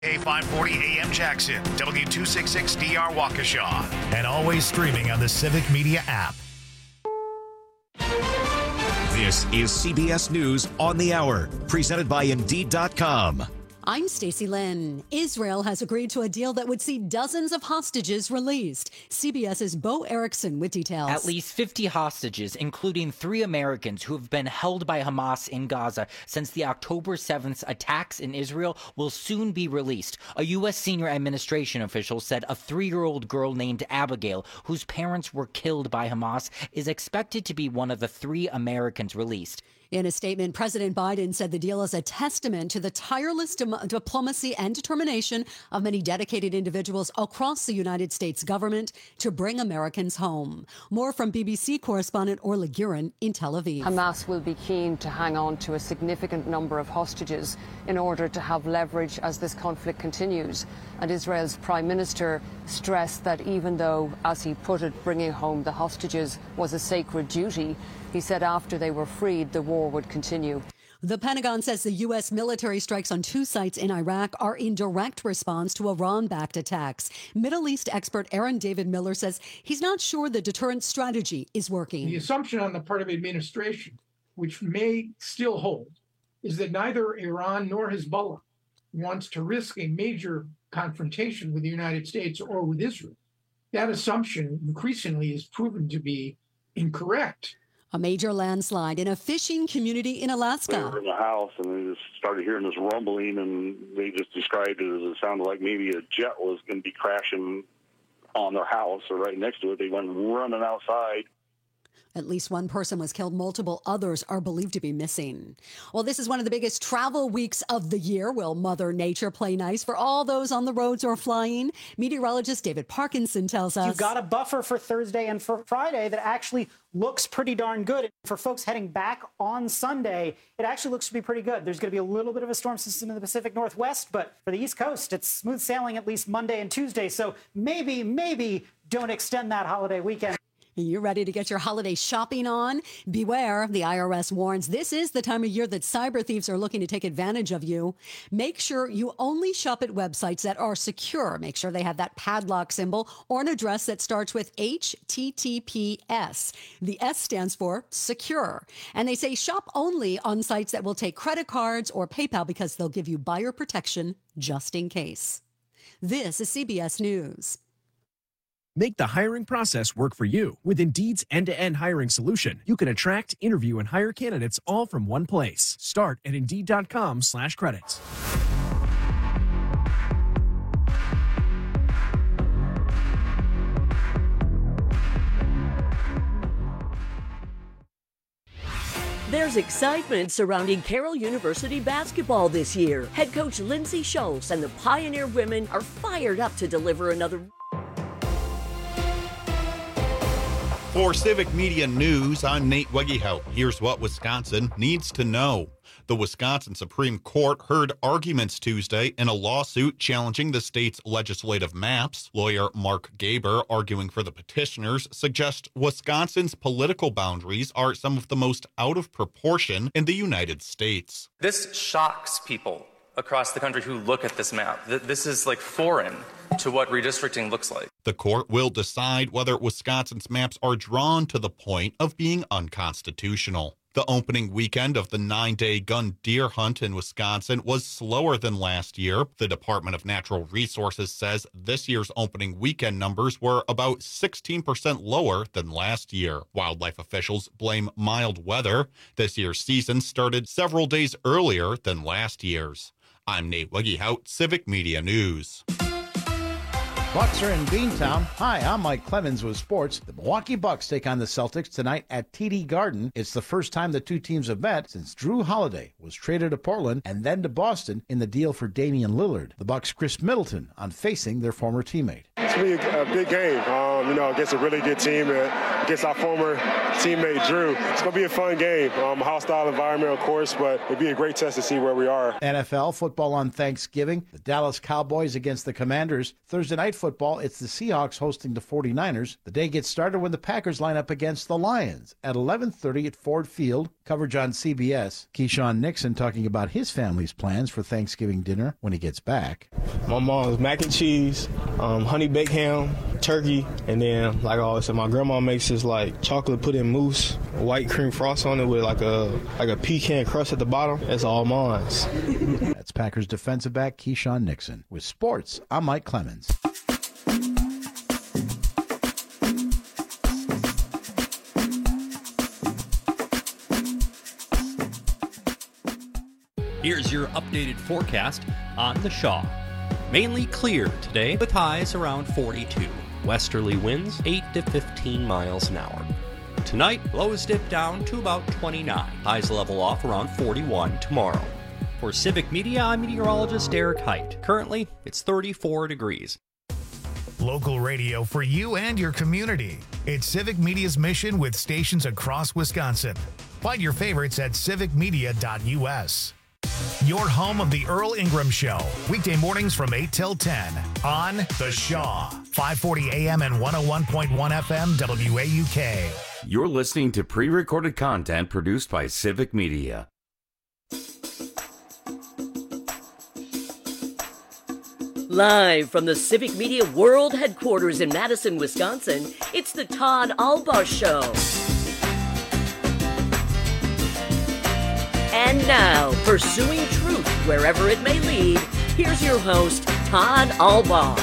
A540 AM Jackson, W266DR Waukesha, and always streaming on the Civic Media app. This is CBS News on the Hour, presented by Indeed.com. I'm Stacey Lynn. Israel has agreed to a deal that would see dozens of hostages released. CBS's Bo Erickson with details. At least 50 hostages, including 3 Americans who have been held by Hamas in Gaza since the October 7th attacks in Israel, will soon be released. A U.S. senior administration official said a 3-year-old girl named Abigail, whose parents were killed by Hamas, is expected to be one of the 3 Americans released. In a statement, President Biden said the deal is a testament to the tireless diplomacy and determination of many dedicated individuals across the United States government to bring Americans home. More from BBC correspondent Orla Guerin in Tel Aviv. Hamas will be keen to hang on to a significant number of hostages in order to have leverage as this conflict continues. And Israel's Prime Minister stressed that even though, as he put it, bringing home the hostages was a sacred duty, he said after they were freed, the war would continue. The Pentagon says the U.S. military strikes on 2 sites in Iraq are in direct response to Iran-backed attacks. Middle East expert Aaron David Miller says he's not sure the deterrent strategy is working. The assumption on the part of administration, which may still hold, is that neither Iran nor Hezbollah wants to risk a major confrontation with the United States or with Israel. That assumption increasingly is proven to be incorrect. A major landslide in a fishing community in Alaska. They were in the house and they just started hearing this rumbling, and they just described it as it sounded like maybe a jet was going to be crashing on their house or right next to it. They went running outside. At least 1 person was killed. Multiple others are believed to be missing. Well, this is one of the biggest travel weeks of the year. Will Mother Nature play nice for all those on the roads or flying? Meteorologist David Parkinson tells us. You've got a buffer for Thursday and for Friday that actually looks pretty darn good. For folks heading back on Sunday, it actually looks to be pretty good. There's going to be a little bit of a storm system in the Pacific Northwest, but for the East Coast, it's smooth sailing at least Monday and Tuesday. So maybe don't extend that holiday weekend. You're ready to get your holiday shopping on? Beware, the IRS warns this is the time of year that cyber thieves are looking to take advantage of you. Make sure you only shop at websites that are secure. Make sure they have that padlock symbol or an address that starts with HTTPS. The S stands for secure. And they say shop only on sites that will take credit cards or PayPal because they'll give you buyer protection just in case. This is CBS News. Make the hiring process work for you. With Indeed's end-to-end hiring solution, you can attract, interview, and hire candidates all from one place. Start at Indeed.com/credits. There's excitement surrounding Carroll University basketball this year. Head coach Lindsay Schultz and the Pioneer women are fired up to deliver another. For Civic Media News, I'm Nate Wegehout. Here's what Wisconsin needs to know. The Wisconsin Supreme Court heard arguments Tuesday in a lawsuit challenging the state's legislative maps. Lawyer Mark Gaber, arguing for the petitioners, suggests Wisconsin's political boundaries are some of the most out of proportion in the United States. This shocks people across the country who look at this map. This is like foreign to what redistricting looks like. The court will decide whether Wisconsin's maps are drawn to the point of being unconstitutional. The opening weekend of the 9-day gun deer hunt in Wisconsin was slower than last year. The Department of Natural Resources says this year's opening weekend numbers were about 16% lower than last year. Wildlife officials blame mild weather. This year's season started several days earlier than last year's. I'm Nate Wegehout, Civic Media News. Bucks are in Beantown. Hi, I'm Mike Clemens with sports. The Milwaukee Bucks take on the Celtics tonight at TD Garden. It's the first time the two teams have met since Drew Holiday was traded to Portland and then to Boston in the deal for Damian Lillard. The Bucks' Chris Middleton on facing their former teammate. It's going to be a big game, against a really good team. against our former teammate Drew. It's going to be a fun game. A hostile environment, of course, but it'll be a great test to see where we are. NFL football on Thanksgiving. The Dallas Cowboys against the Commanders. Thursday night football, it's the Seahawks hosting the 49ers. The day gets started when the Packers line up against the Lions at 11:30 at Ford Field. Coverage on CBS. Keyshawn Nixon talking about his family's plans for Thanksgiving dinner when he gets back. My mom's mac and cheese, honey baked ham, turkey, and then, like I always said, my grandma makes this like chocolate pudding mousse, white cream frost on it with like a pecan crust at the bottom. That's all mine. That's Packers defensive back Keyshawn Nixon. With sports, I'm Mike Clemens. Here's your updated forecast on the Shaw. Mainly clear today with highs around 42. Westerly winds 8 to 15 miles an hour. Tonight, lows dip down to about 29. Highs level off around 41 tomorrow. For Civic Media, I'm meteorologist Eric Height. Currently, it's 34 degrees. Local radio for you and your community. It's Civic Media's mission with stations across Wisconsin. Find your favorites at civicmedia.us. Your home of the Earl Ingram Show. Weekday mornings from 8 till 10 on The Shaw. 540 AM and 101.1 FM WAUK. You're listening to pre-recorded content produced by Civic Media. Live from the Civic Media World Headquarters in Madison, Wisconsin, it's the Todd Albaugh Show. And now, pursuing truth wherever it may lead, here's your host, Todd Albaugh.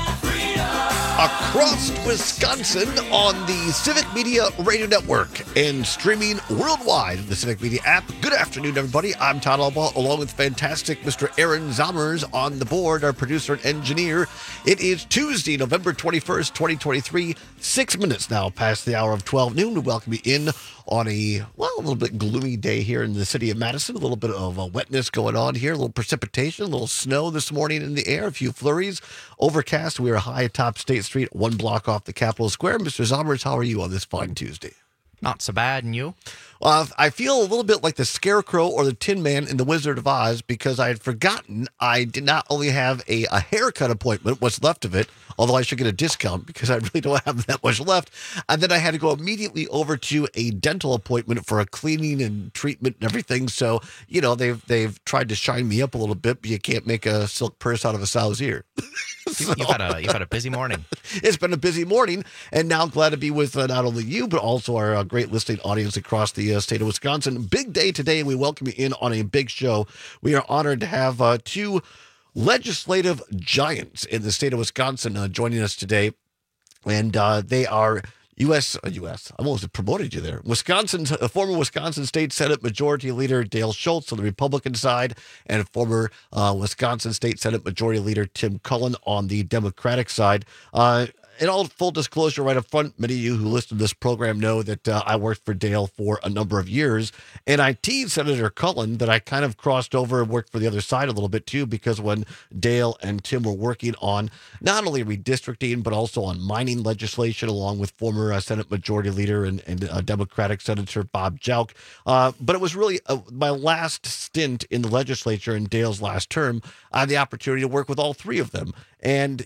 Across Wisconsin on the Civic Media Radio Network and streaming worldwide in the Civic Media app. Good afternoon, everybody. I'm Todd Albaugh, along with fantastic Mr. Aaron Zommers on the board, our producer and engineer. It is Tuesday, November 21st, 2023, 6 minutes now past the hour of 12 noon. We welcome you in on a little bit gloomy day here in the city of Madison. A little bit of wetness going on here, a little precipitation, a little snow this morning in the air, a few flurries. Overcast. We are high atop State Street, 1 block off the Capitol Square. Mr. Zommers, how are you on this fine Tuesday? Not so bad, and you? I feel a little bit like the Scarecrow or the Tin Man in The Wizard of Oz because I had forgotten I did not only have a haircut appointment, what's left of it, although I should get a discount because I really don't have that much left. And then I had to go immediately over to a dental appointment for a cleaning and treatment and everything. So, they've tried to shine me up a little bit, but you can't make a silk purse out of a sow's ear. You've had a busy morning. It's been a busy morning, and now glad to be with not only you, but also our great listening audience across the state of Wisconsin. Big day today, and we welcome you in on a big show. We are honored to have two legislative giants in the state of Wisconsin joining us today, and they are I almost promoted you there. Former Wisconsin State Senate Majority Leader Dale Schultz on the Republican side, and former Wisconsin State Senate Majority Leader Tim Cullen on the Democratic side. In all full disclosure right up front, many of you who listen to this program know that I worked for Dale for a number of years, and I teased Senator Cullen that I kind of crossed over and worked for the other side a little bit too, because when Dale and Tim were working on not only redistricting, but also on mining legislation, along with former Senate Majority Leader and Democratic Senator Bob Jauch. But it was really my last stint in the legislature in Dale's last term. I had the opportunity to work with all three of them. And,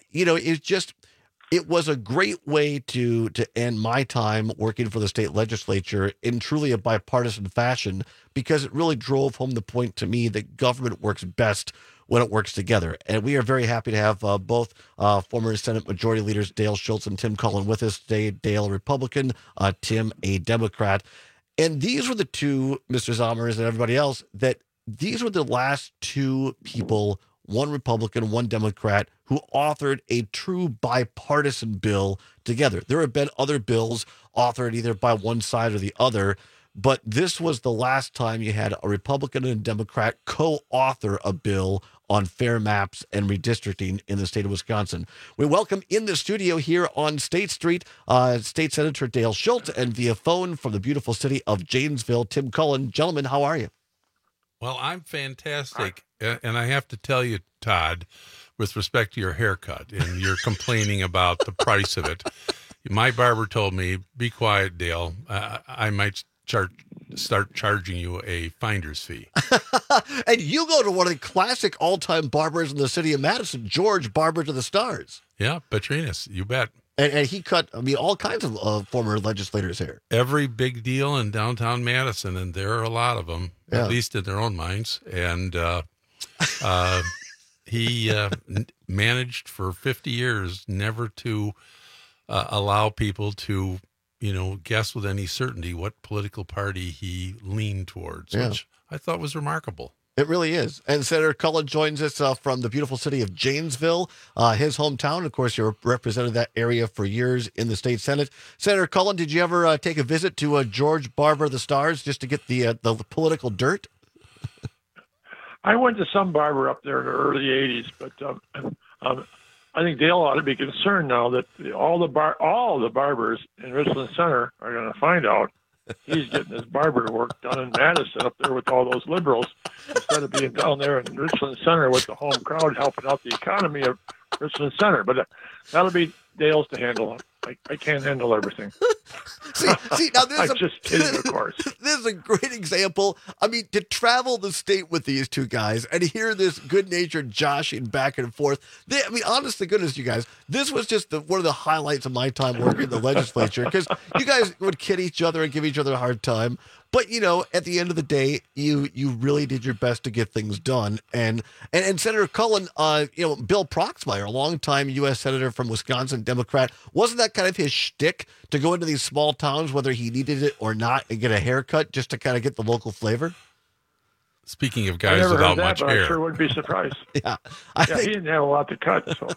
it was a great way to end my time working for the state legislature in truly a bipartisan fashion, because it really drove home the point to me that government works best when it works together. And we are very happy to have both former Senate Majority Leaders Dale Schultz and Tim Cullen with us today. Dale, a Republican, Tim, a Democrat. And these were the two, Mr. Zommers and everybody else, these were the last two people, one Republican, one Democrat, who authored a true bipartisan bill together. There have been other bills authored either by one side or the other, but this was the last time you had a Republican and a Democrat co-author a bill on fair maps and redistricting in the state of Wisconsin. We welcome in the studio here on State Street, State Senator Dale Schultz, and via phone from the beautiful city of Janesville, Tim Cullen. Gentlemen, how are you? Well, I'm fantastic, and I have to tell you, Todd, with respect to your haircut, and you're complaining about the price of it, My barber told me, "Be quiet, Dale. I might start charging you a finder's fee." And you go to one of the classic all-time barbers in the city of Madison, George Barber to the Stars. Yeah, Petrinas, you bet. And he cut, all kinds of former legislators' hair. Every big deal in downtown Madison, and there are a lot of them, Yeah. at least in their own minds. And he managed for 50 years never to allow people to, guess with any certainty what political party he leaned towards, Yeah. which I thought was remarkable. It really is. And Senator Cullen joins us from the beautiful city of Janesville, his hometown. Of course, you represented that area for years in the state Senate. Senator Cullen, did you ever take a visit to George Barber of the Stars just to get the political dirt? I went to some barber up there in the early 80s, but I think Dale ought to be concerned now that all the barbers in Richland Center are going to find out he's getting his barber work done in Madison up there with all those liberals instead of being down there in Richland Center with the home crowd helping out the economy of Richland Center. But that'll be Dale's to handle. I can't handle everything. See, now this I'm just kidding, of course. This is a great example. I mean, to travel the state with these two guys and hear this good-natured joshing back and forth. Honest to goodness, you guys, this was just one of the highlights of my time working in the legislature, because you guys would kid each other and give each other a hard time. But, at the end of the day, you really did your best to get things done. And Senator Cullen, Bill Proxmire, a longtime U.S. Senator from Wisconsin, Democrat, wasn't that kind of his shtick to go into these small towns, whether he needed it or not, and get a haircut just to kind of get the local flavor? Speaking of guys without much hair. I sure wouldn't be surprised. Yeah. He didn't have a lot to cut. So.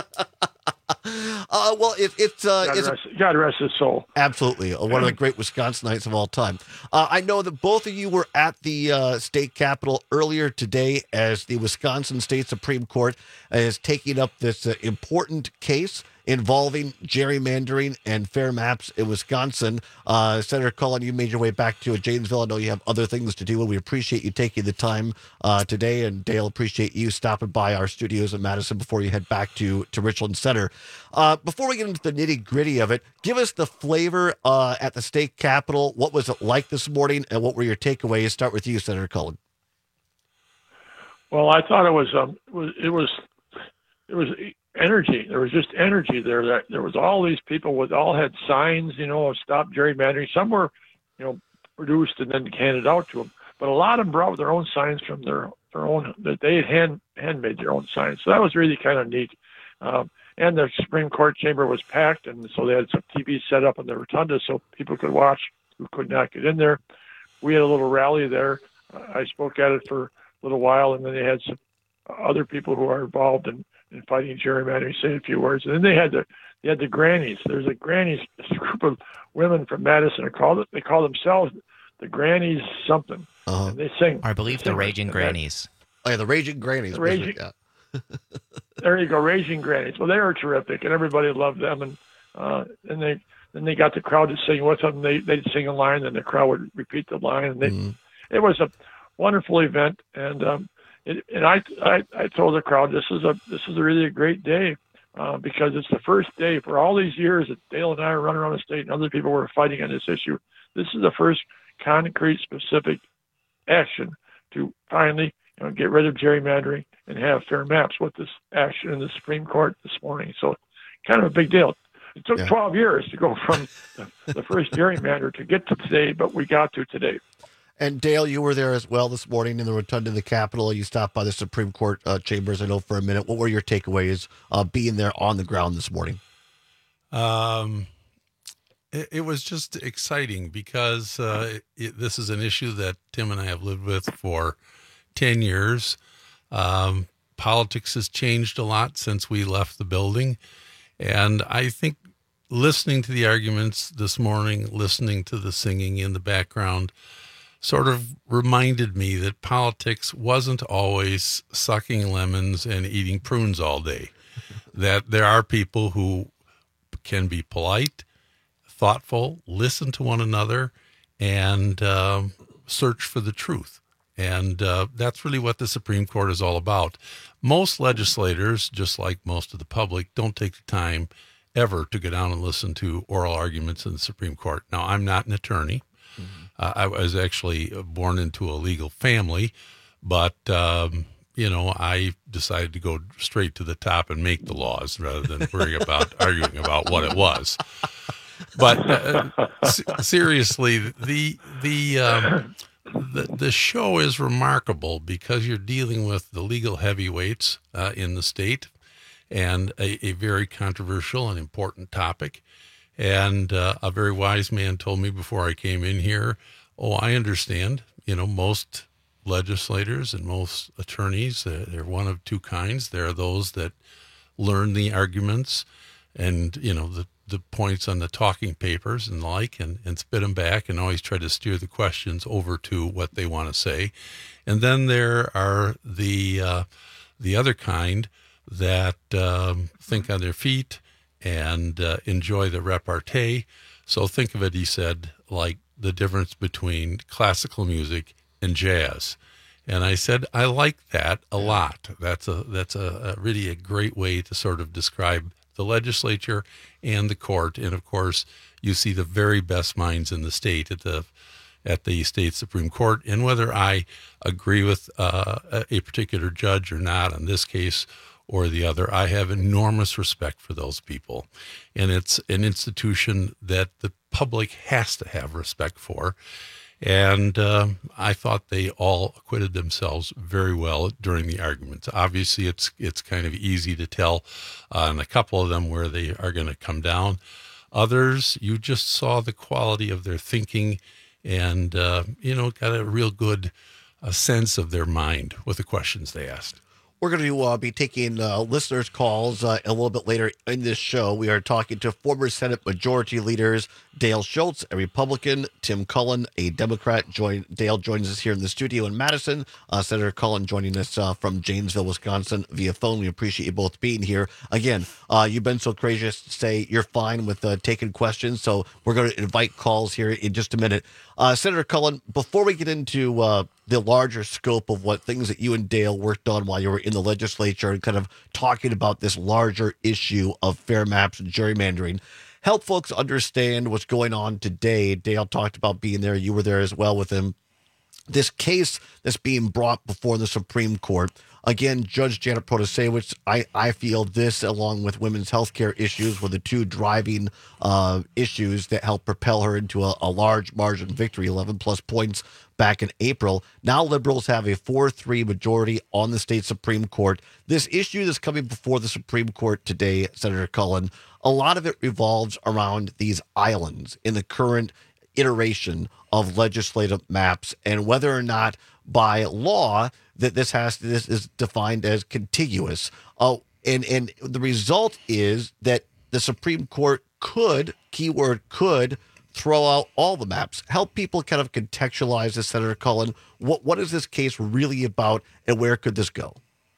God rest his soul. Absolutely. One of the great Wisconsinites of all time. I know that both of you were at the state capitol earlier today as the Wisconsin State Supreme Court is taking up this important case involving gerrymandering and fair maps in Wisconsin. Senator Cullen, you made your way back to Janesville. I know you have other things to do, and we appreciate you taking the time today. And Dale, appreciate you stopping by our studios in Madison before you head back to Richland Center. Before we get into the nitty-gritty of it, give us the flavor at the state capitol. What was it like this morning, and what were your takeaways? Start with you, Senator Cullen. Well, I thought it was energy. There was just energy there. That there was all these people all had signs, of stop gerrymandering. Some were, produced and then handed out to them. But a lot of them brought their own signs from their own, that they had handmade their own signs. So that was really kind of neat. And the Supreme Court chamber was packed, and so they had some TVs set up in the rotunda so people could watch who could not get in there. We had a little rally there. I spoke at it for a little while, and then they had some other people who are involved in fighting gerrymandering say a few words. And then they had the grannies. There's a grannies, a group of women from Madison. They call themselves the Grannies something. Uh-huh. And they sing. I believe the Raging Grannies. Oh, yeah, the Raging Grannies. Yeah. There you go, Raging Grannies. Well, they were terrific, and everybody loved them. And they got the crowd to sing with them. They'd sing a line, and the crowd would repeat the line. And it was a wonderful event. And I told the crowd, this is a really great day because it's the first day for all these years that Dale and I are running around the state and other people were fighting on this issue. This is the first concrete, specific action to finally get rid of gerrymandering and have fair maps with this action in the Supreme Court this morning. So kind of a big deal. It took 12 years to go from the first gerrymander to get to today, but we got to today. And Dale, you were there as well this morning in the rotunda of the Capitol. You stopped by the Supreme Court chambers, I know, for a minute. What were your takeaways being there on the ground this morning? It was just exciting because this is an issue that Tim and I have lived with for 10 years. Politics has changed a lot since we left the building. And I think listening to the arguments this morning, listening to the singing in the background, sort of reminded me that politics wasn't always sucking lemons and eating prunes all day. That there are people who can be polite, thoughtful, listen to one another, and search for the truth. And that's really what the Supreme Court is all about. Most legislators, just like most of the public, don't take the time ever to go down and listen to oral arguments in the Supreme Court. Now, I'm not an attorney. I was actually born into a legal family, but, I decided to go straight to the top and make the laws rather than worry about arguing about what it was. But seriously, the show is remarkable because you're dealing with the legal heavyweights in the state and a very controversial and important topic. And a very wise man told me before I came in here, I understand, most legislators and most attorneys, they're one of two kinds. There are those that learn the arguments and, the points on the talking papers and the like, and spit them back and always try to steer the questions over to what they want to say. And then there are the other kind that think on their feet and enjoy the repartee. So think of it, he said, like the difference between classical music and jazz. And I said, I like that a lot. That's a really a great way to sort of describe the legislature and the court. And of course, you see the very best minds in the state at the state Supreme Court. And whether I agree with a particular judge or not in this case or the other, I have enormous respect for those people. And it's an institution that the public has to have respect for. And I thought they all acquitted themselves very well during the arguments. Obviously, it's kind of easy to tell on a couple of them where they are going to come down. Others, you just saw the quality of their thinking and, got a real good sense of their mind with the questions they asked. We're going to be taking listeners' calls a little bit later in this show. We are talking to former Senate Majority Leaders Dale Schultz, a Republican, Tim Cullen, a Democrat. Dale joins us here in the studio in Madison. Senator Cullen joining us from Janesville, Wisconsin via phone. We appreciate you both being here. Again, you've been so gracious to say you're fine with taking questions, so we're going to invite calls here in just a minute. Senator Cullen, before we get into the larger scope of what things that you and Dale worked on while you were in the legislature and kind of talking about this larger issue of fair maps and gerrymandering, help folks understand what's going on today. Dale talked about being there. You were there as well with him. This case that's being brought before the Supreme Court. Again, Judge Janet Protasewicz, I feel this, along with women's health care issues, were the two driving issues that helped propel her into a large margin victory, 11-plus points back in April. Now liberals have a 4-3 majority on the state Supreme Court. This issue that's coming before the Supreme Court today, Senator Cullen, a lot of it revolves around these islands in the current iteration of legislative maps and whether or not by law that this is defined as contiguous. And the result is that the Supreme Court could, keyword could, throw out all the maps. Help people kind of contextualize this, Senator Cullen. What is this case really about and where could this go?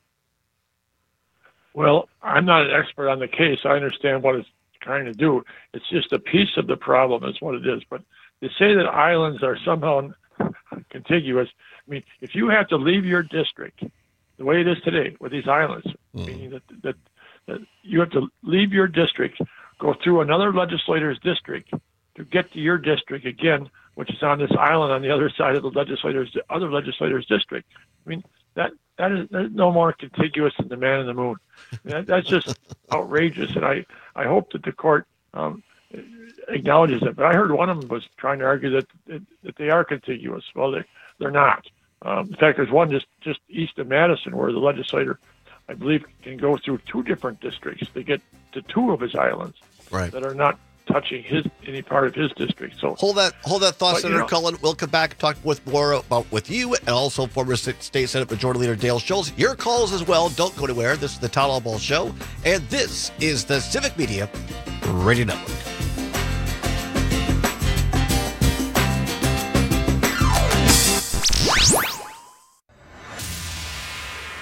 Well, I'm not an expert on the case. I understand what it's trying to do. It's just a piece of the problem is what it is. But to say that islands are somehow contiguous, I mean, if you have to leave your district the way it is today with these islands, meaning that you have to leave your district, go through another legislator's district to get to your district again, which is on this island on the other side of the other legislator's district. I mean, that is no more contiguous than the man in the moon. That's just outrageous, and I hope that the court acknowledges it. But I heard one of them was trying to argue that they are contiguous. Well, they're not. In fact, there's one just east of Madison where the legislator, I believe, can go through two different districts to get to two of his islands that are not touching any part of his district. So hold that thought, Senator Cullen. We'll come back and talk more about with you and also former State Senate Majority Leader Dale Schultz. Your calls as well. Don't go anywhere. This is the Town Hall Ball Show, and this is the Civic Media Radio Network.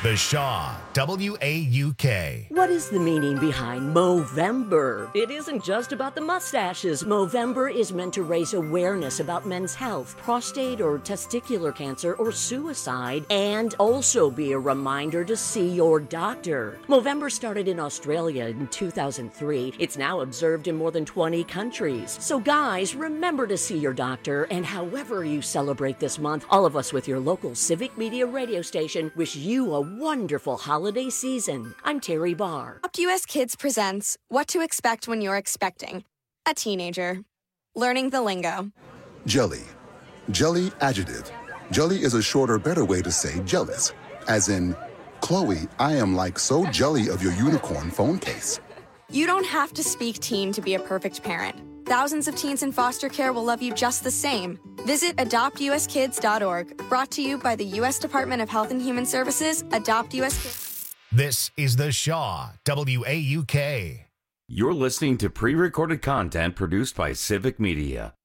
The Shaw, WAUK. What is the meaning behind Movember? It isn't just about the mustaches. Movember is meant to raise awareness about men's health, prostate or testicular cancer, or suicide, and also be a reminder to see your doctor. Movember started in Australia in 2003. It's now observed in more than 20 countries. So guys, remember to see your doctor, and however you celebrate this month, all of us with your local Civic Media radio station wish you a wonderful holiday season. I'm Terry Barr. Adopt US Kids presents What to Expect When You're Expecting a Teenager. Learning the lingo. Jelly. Jelly adjective. Jelly is a shorter, better way to say jealous. As in, Chloe, I am like so jelly of your unicorn phone case. You don't have to speak teen to be a perfect parent. Thousands of teens in foster care will love you just the same. Visit adoptuskids.org. Brought to you by the U.S. Department of Health and Human Services, Adopt US Kids. This is The Shaw, WAUK. You're listening to pre-recorded content produced by Civic Media.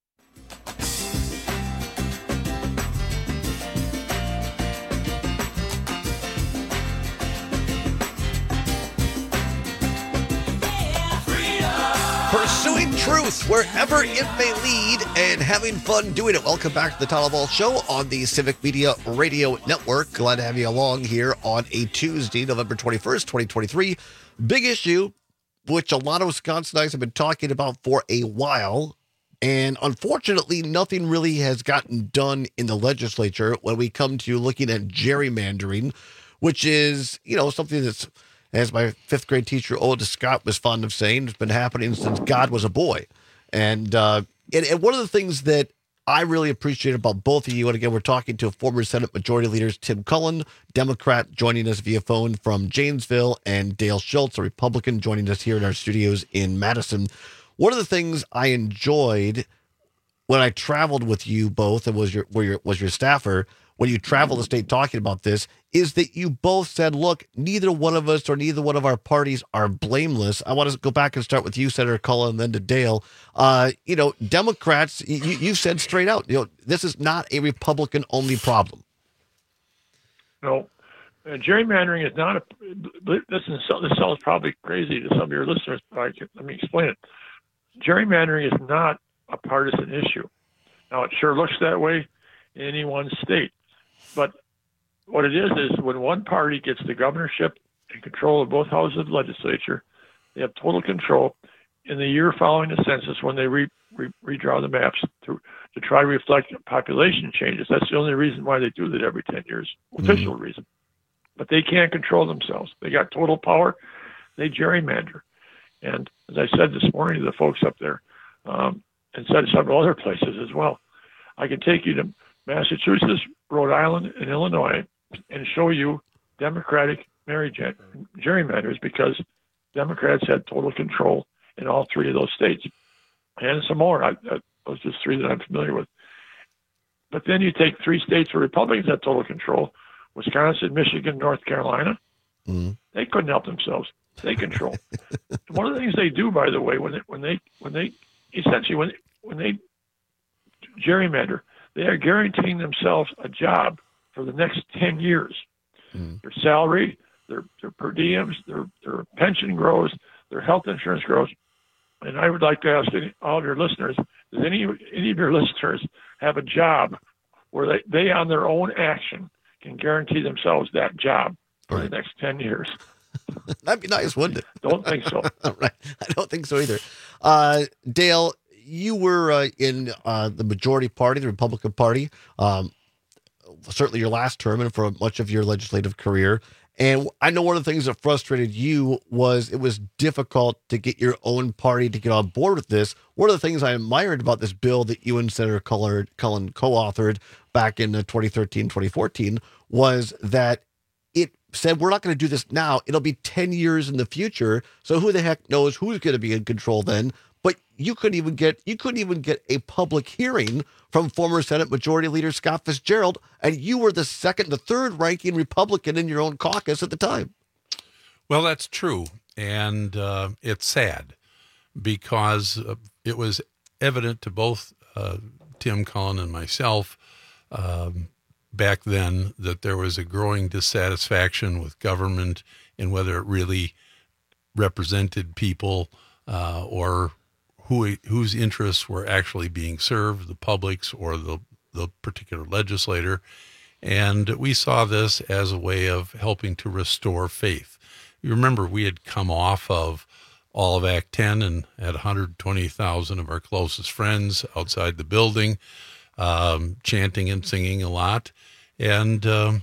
Pursuing truth wherever it may lead and having fun doing it. Welcome back to the Tyler Ball Show on the Civic Media Radio Network. Glad to have you along here on a Tuesday, November 21st, 2023. Big issue, which a lot of Wisconsinites have been talking about for a while. And unfortunately, nothing really has gotten done in the legislature when we come to looking at gerrymandering, which is, something that's, as my fifth grade teacher, Otis Scott, was fond of saying, it's been happening since God was a boy. And one of the things that I really appreciate about both of you, and again, we're talking to former Senate Majority Leaders Tim Cullen, Democrat, joining us via phone from Janesville, and Dale Schultz, a Republican, joining us here in our studios in Madison. One of the things I enjoyed when I traveled with you both and was your staffer, when you traveled the state talking about this, is that you both said, look, neither one of us or neither one of our parties are blameless. I want to go back and start with you, Senator Cullen, and then to Dale. Democrats, you said straight out, this is not a Republican-only problem. No. Gerrymandering is not this sounds probably crazy to some of your listeners, but let me explain it. Gerrymandering is not a partisan issue. Now, it sure looks that way in any one state. But what it is when one party gets the governorship and control of both houses of the legislature, they have total control. In the year following the census, when they redraw the maps to try to reflect population changes, that's the only reason why they do that every 10 years, official reason. But they can't control themselves. They got total power. They gerrymander. And as I said this morning to the folks up there, and said several other places as well, I can take you to Massachusetts, Rhode Island, and Illinois and show you Democratic gerrymanders because Democrats had total control in all three of those states. And some more. Those just three that I'm familiar with. But then you take three states where Republicans had total control, Wisconsin, Michigan, North Carolina. Mm-hmm. They couldn't help themselves. They control. One of the things they do, by the way, when they gerrymander, they are guaranteeing themselves a job for the neof 10 years. Their salary, their per diems, their pension grows, their health insurance grows. And I would like to ask all of your listeners, does any of your listeners have a job where they on their own action can guarantee themselves that job for the next 10 years? That'd be nice, wouldn't it? Don't think so. Right. I don't think so either. Dale, you were in the majority party, the Republican Party, certainly your last term and for much of your legislative career. And I know one of the things that frustrated you was it was difficult to get your own party to get on board with this. One of the things I admired about this bill that you and Senator Cullen co-authored back in 2013, 2014 was that it said, we're not going to do this now. It'll be 10 years in the future. So who the heck knows who's going to be in control then? But you couldn't even get a public hearing from former Senate Majority Leader Scott Fitzgerald, and you were the third ranking Republican in your own caucus at the time. Well, that's true, and it's sad because it was evident to both Tim Cullen and myself back then that there was a growing dissatisfaction with government and whether it really represented people or whose interests were actually being served, the public's or the particular legislator. And we saw this as a way of helping to restore faith. You remember we had come off of all of Act 10 and had 120,000 of our closest friends outside the building, chanting and singing a lot. And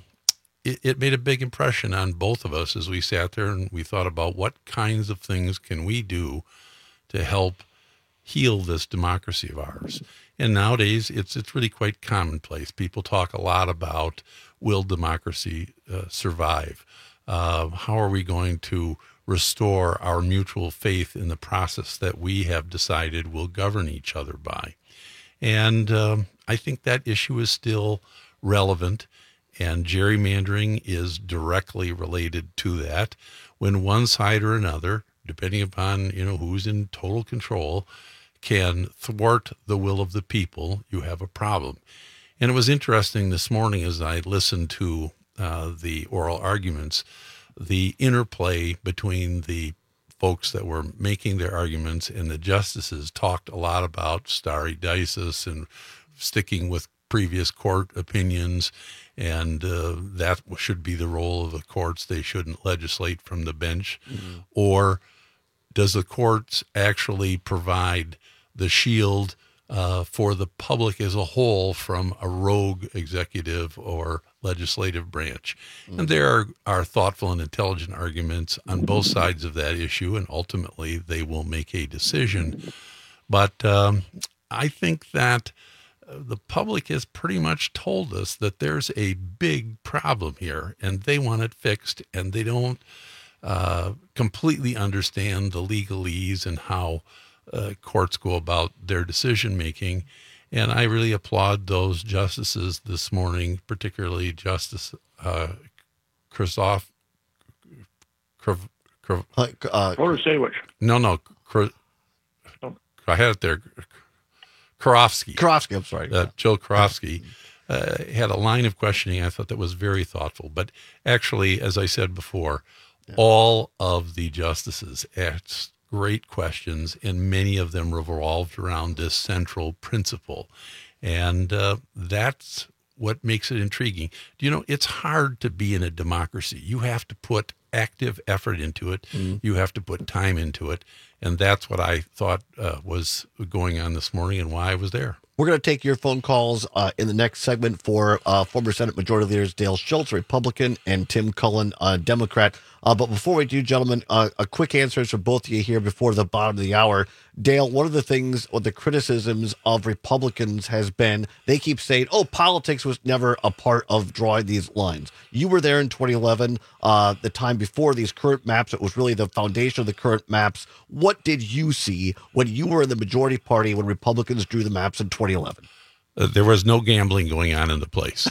it made a big impression on both of us as we sat there and we thought about what kinds of things can we do to help heal this democracy of ours. And nowadays, it's really quite commonplace. People talk a lot about, will democracy survive? How are we going to restore our mutual faith in the process that we have decided will govern each other by? And I think that issue is still relevant, and gerrymandering is directly related to that. When one side or another, depending upon who's in total control, can thwart the will of the people, you have a problem. And it was interesting this morning as I listened to the oral arguments, the interplay between the folks that were making their arguments and the justices talked a lot about stare decisis and sticking with previous court opinions, and that should be the role of the courts. They shouldn't legislate from the bench. Mm-hmm. Or does the courts actually provide the shield for the public as a whole from a rogue executive or legislative branch? Mm-hmm. And there are thoughtful and intelligent arguments on both sides of that issue, and ultimately they will make a decision. But I think that the public has pretty much told us that there's a big problem here, and they want it fixed, and they don't completely understand the legalese and how courts go about their decision-making. And I really applaud those justices this morning, particularly Justice Krzysztof. Protasiewicz. No. I had it there. Karofsky, I'm sorry. Joe Karofsky had a line of questioning I thought that was very thoughtful. But actually, as I said before, all of the justices asked great questions, and many of them revolved around this central principle. And that's what makes it intriguing. It's hard to be in a democracy. You have to put active effort into it. Mm-hmm. You have to put time into it. And that's what I thought was going on this morning and why I was there. We're going to take your phone calls in the next segment for former Senate Majority Leaders Dale Schultz, Republican, and Tim Cullen, Democrat. But before we do, gentlemen, a quick answers for both of you here before the bottom of the hour. Dale, one of the things, or the criticisms of Republicans has been, they keep saying, politics was never a part of drawing these lines. You were there in 2011, the time before these current maps. It was really the foundation of the current maps. What did you see when you were in the majority party when Republicans drew the maps in 2011? There was no gambling going on in the place.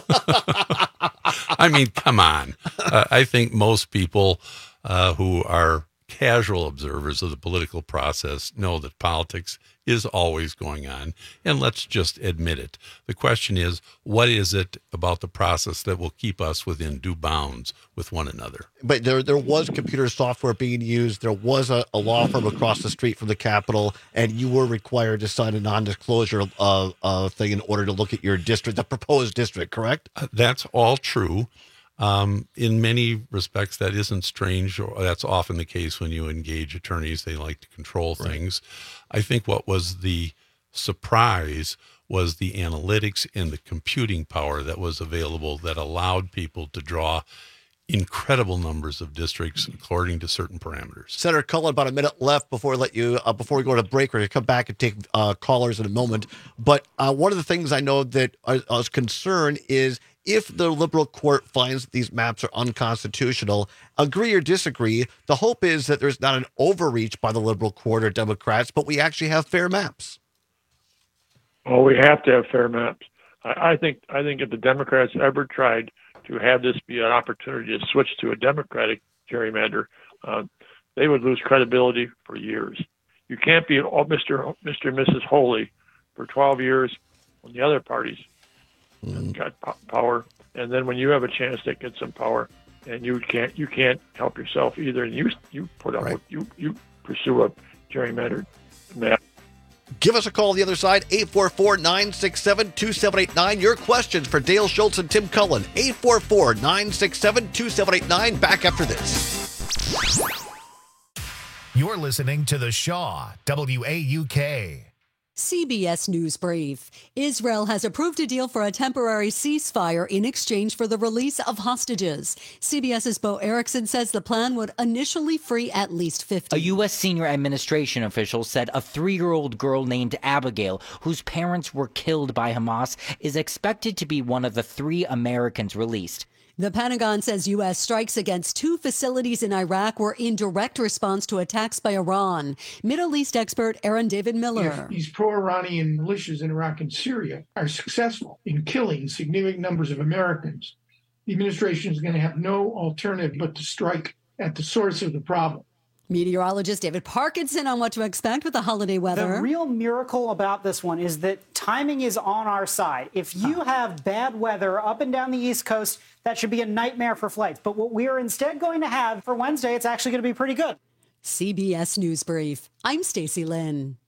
I mean, come on. I think most people who are casual observers of the political process know that politics is always going on, and let's just admit it. The question is, what is it about the process that will keep us within due bounds with one another? But there was computer software being used. There was a law firm across the street from the Capitol, and you were required to sign a non-disclosure thing in order to look at your district, the proposed district, correct? That's all true. In many respects, that isn't strange, or that's often the case when you engage attorneys. They like to control things. I think what was the surprise was the analytics and the computing power that was available that allowed people to draw incredible numbers of districts according to certain parameters. Senator Cullen, about a minute left before we before we go to break. We're going to come back and take callers in a moment. But one of the things I know that I was concerned is, if the liberal court finds that these maps are unconstitutional, agree or disagree, the hope is that there's not an overreach by the liberal court or Democrats, but we actually have fair maps. Well, we have to have fair maps. I think if the Democrats ever tried to have this be an opportunity to switch to a Democratic gerrymander, they would lose credibility for years. You can't be Mr. and Mrs. Holy for 12 years when the other parties and got power. And then when you have a chance to get some power, and you can't help yourself either, and you put up with, you pursue a gerrymandered map. Give us a call on the other side, 844-967-2789. Your questions for Dale Schultz and Tim Cullen, 844-967-2789. Back after this. You're listening to The Shaw, WAUK. CBS News Brief. Israel has approved a deal for a temporary ceasefire in exchange for the release of hostages. CBS's Bo Erickson says the plan would initially free at least 50. A U.S. senior administration official said a 3-year-old girl named Abigail, whose parents were killed by Hamas, is expected to be one of the 3 Americans released. The Pentagon says U.S. strikes against 2 facilities in Iraq were in direct response to attacks by Iran. Middle East expert Aaron David Miller. If these pro-Iranian militias in Iraq and Syria are successful in killing significant numbers of Americans, the administration is going to have no alternative but to strike at the source of the problem. Meteorologist David Parkinson on what to expect with the holiday weather. The real miracle about this one is that timing is on our side. If you have bad weather up and down the East Coast, that should be a nightmare for flights. But what we are instead going to have for Wednesday, it's actually going to be pretty good. CBS News Brief. I'm Stacey Lynn.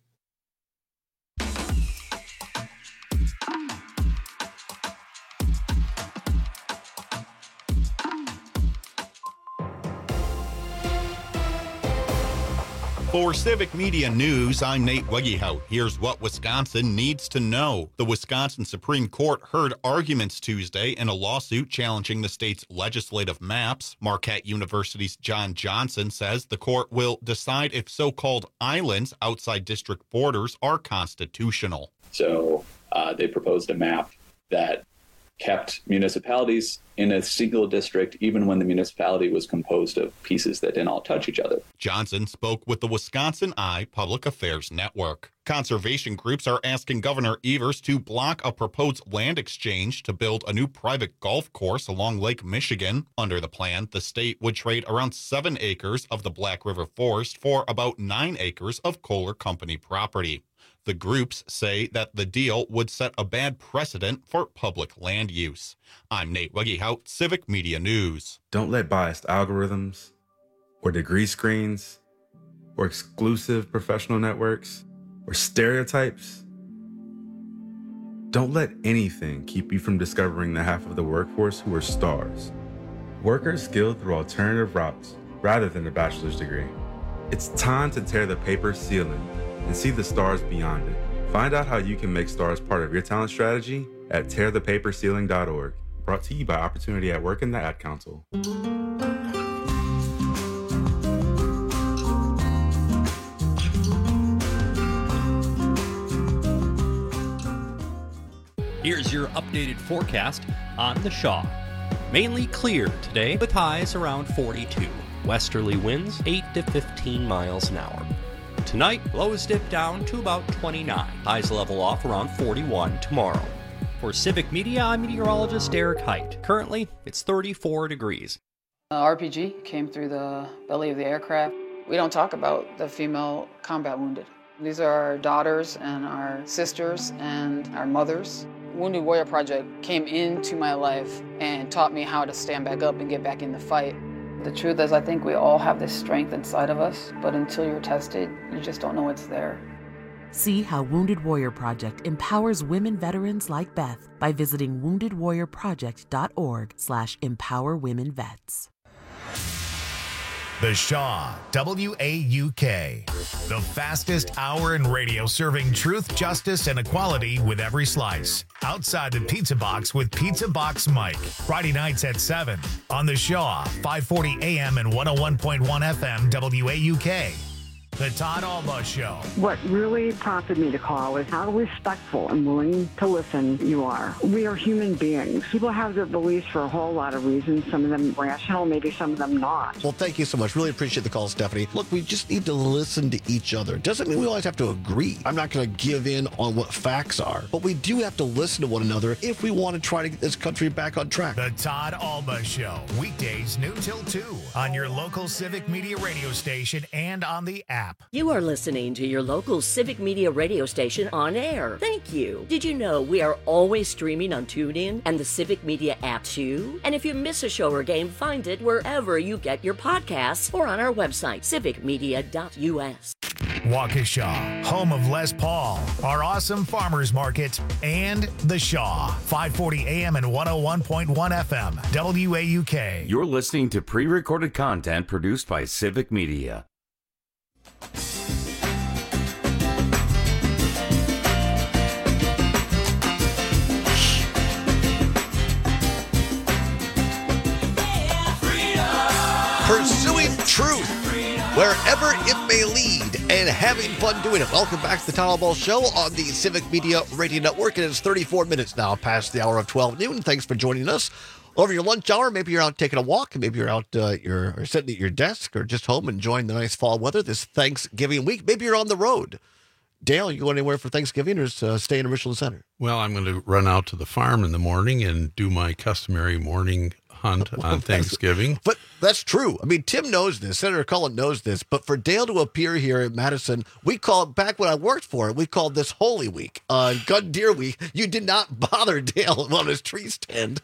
For Civic Media News, I'm Nate Wegehout. Here's what Wisconsin needs to know. The Wisconsin Supreme Court heard arguments Tuesday in a lawsuit challenging the state's legislative maps. Marquette University's John Johnson says the court will decide if so-called islands outside district borders are constitutional. So they proposed a map that kept municipalities in a single district, even when the municipality was composed of pieces that didn't all touch each other. Johnson spoke with the Wisconsin Eye Public Affairs Network. Conservation groups are asking Governor Evers to block a proposed land exchange to build a new private golf course along Lake Michigan. Under the plan, the state would trade around 7 acres of the Black River Forest for about 9 acres of Kohler Company property. The groups say that the deal would set a bad precedent for public land use. I'm Nate Wegehout, Civic Media News. Don't let biased algorithms or degree screens or exclusive professional networks or stereotypes, don't let anything keep you from discovering the half of the workforce who are stars. Workers skilled through alternative routes rather than a bachelor's degree. It's time to tear the paper ceiling and see the stars beyond it. Find out how you can make stars part of your talent strategy at tearthepaperceiling.org. Brought to you by Opportunity at Work and the Ad Council. Here's your updated forecast on the Shaw. Mainly clear today with highs around 42. Westerly winds 8 to 15 miles an hour. Tonight, lows dip down to about 29. Highs level off around 41 tomorrow. For Civic Media, I'm meteorologist Derek Height. Currently, it's 34 degrees. RPG came through the belly of the aircraft. We don't talk about the female combat wounded. These are our daughters and our sisters and our mothers. Wounded Warrior Project came into my life and taught me how to stand back up and get back in the fight. The truth is, I think we all have this strength inside of us, but until you're tested, you just don't know it's there. See how Wounded Warrior Project empowers women veterans like Beth by visiting woundedwarriorproject.org/empowerwomenvets. The Shaw, WAUK. The fastest hour in radio serving truth, justice, and equality with every slice. Outside the Pizza Box with Pizza Box Mike. Friday nights at 7 on The Shaw, 540 AM and 101.1 FM WAUK. The Todd Alba Show. What really prompted me to call is how respectful and willing to listen you are. We are human beings. People have their beliefs for a whole lot of reasons, some of them rational, maybe some of them not. Well, thank you so much. Really appreciate the call, Stephanie. Look, we just need to listen to each other. Doesn't mean we always have to agree. I'm not going to give in on what facts are, but we do have to listen to one another if we want to try to get this country back on track. The Todd Alba Show, weekdays noon till 2 on your local Civic Media radio station and on the app. app. You are listening to your local Civic Media radio station on air. Thank you. Did you know we are always streaming on TuneIn and the Civic Media app too? And if you miss a show or game, find it wherever you get your podcasts or on our website, civicmedia.us. Waukesha, home of Les Paul, our awesome farmers market, and The Shaw, 540 AM and 101.1 FM, WAUK. You're listening to pre-recorded content produced by Civic Media. Pursuing truth wherever it may lead and having fun doing it. Welcome back to the Town Hall Show on the Civic Media Radio Network. It is 34 minutes now past the hour of 12 noon. Thanks for joining us over your lunch hour. Maybe you're out taking a walk. Maybe you're out you're sitting at your desk or just home enjoying the nice fall weather this Thanksgiving week. Maybe you're on the road. Dale, you going anywhere for Thanksgiving or stay in Richland Center? Well, I'm going to run out to the farm in the morning and do my customary morning hunt on Thanksgiving. But that's true. I mean, Tim knows this. Senator Cullen knows this. But for Dale to appear here in Madison, we called, back when I worked for it, we called this Holy Week, Gun Deer Week. You did not bother Dale on his tree stand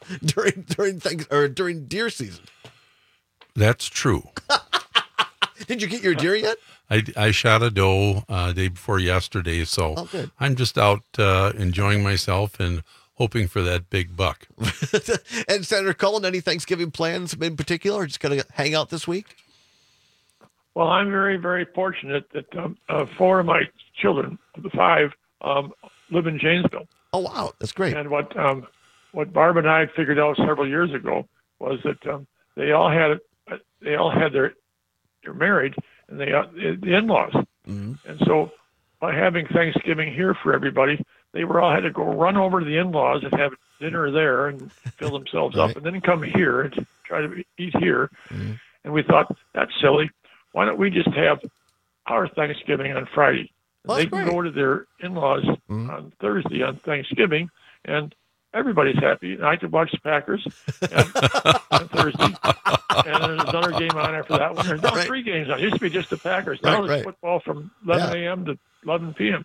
during deer season. That's true. Did you get your deer yet? I shot a doe day before yesterday, so I'm just out enjoying myself and hoping for that big buck. And Senator Cullen, any Thanksgiving plans in particular, or just going to hang out this week? Well, I'm very, very fortunate that 4 of my children, the 5, live in Janesville. Oh, wow. That's great. And what Barb and I figured out several years ago was that they all had they're married, and the in-laws. Mm-hmm. And so by having Thanksgiving here for everybody, they all had to go run over to the in-laws and have dinner there and fill themselves up, and then come here and try to eat here. Mm-hmm. And we thought, that's silly. Why don't we just have our Thanksgiving on Friday? Well, they can go to their in-laws on Thursday on Thanksgiving, and everybody's happy. And I could watch the Packers on Thursday. And there's another game on after that one. There's now 3 games on. It used to be just the Packers. Now there's football from 11 a.m. to 11 p.m.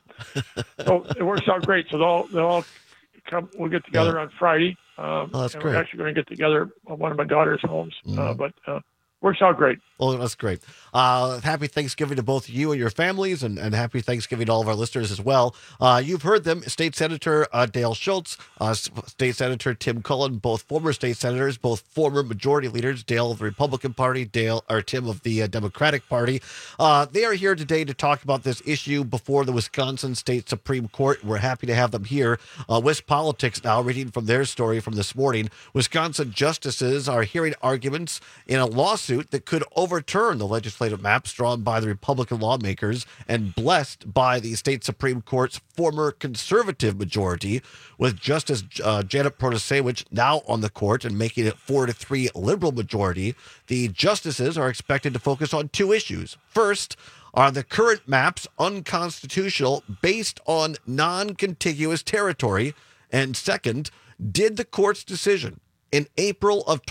So it works out great. So they'll all come. We'll get together on Friday. That's and great. We're actually going to get together at one of my daughter's homes. But works out great. Well, that's great. Happy Thanksgiving to both you and your families, and happy Thanksgiving to all of our listeners as well. You've heard them, State Senator Dale Schultz, State Senator Tim Cullen, both former state senators, both former majority leaders, Dale of the Republican Party, Tim of the Democratic Party. They are here today to talk about this issue before the Wisconsin State Supreme Court. We're happy to have them here. WisPolitics now, reading from their story from this morning. Wisconsin justices are hearing arguments in a lawsuit that could overturn the legislative maps drawn by the Republican lawmakers and blessed by the state Supreme Court's former conservative majority, with Justice Janet Protasewicz now on the court and making it 4-3 liberal majority. The justices are expected to focus on 2 issues. First, are the current maps unconstitutional based on non-contiguous territory? And second, did the court's decision in April of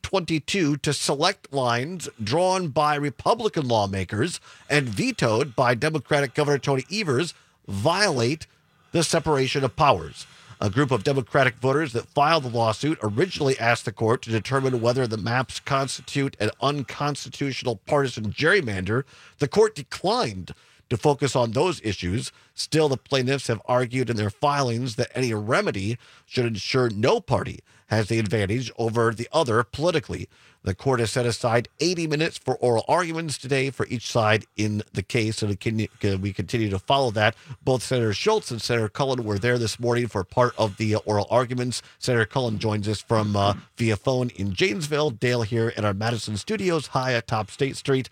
2022 to select lines drawn by Republican lawmakers and vetoed by Democratic Governor Tony Evers violate the separation of powers? A group of Democratic voters that filed the lawsuit originally asked the court to determine whether the maps constitute an unconstitutional partisan gerrymander. The court declined to focus on those issues. Still, the plaintiffs have argued in their filings that any remedy should ensure no party has the advantage over the other politically. The court has set aside 80 minutes for oral arguments today for each side in the case, and we continue to follow that. Both Senator Schultz and Senator Cullen were there this morning for part of the oral arguments. Senator Cullen joins us from via phone in Janesville. Dale here at our Madison studios, high atop State Street,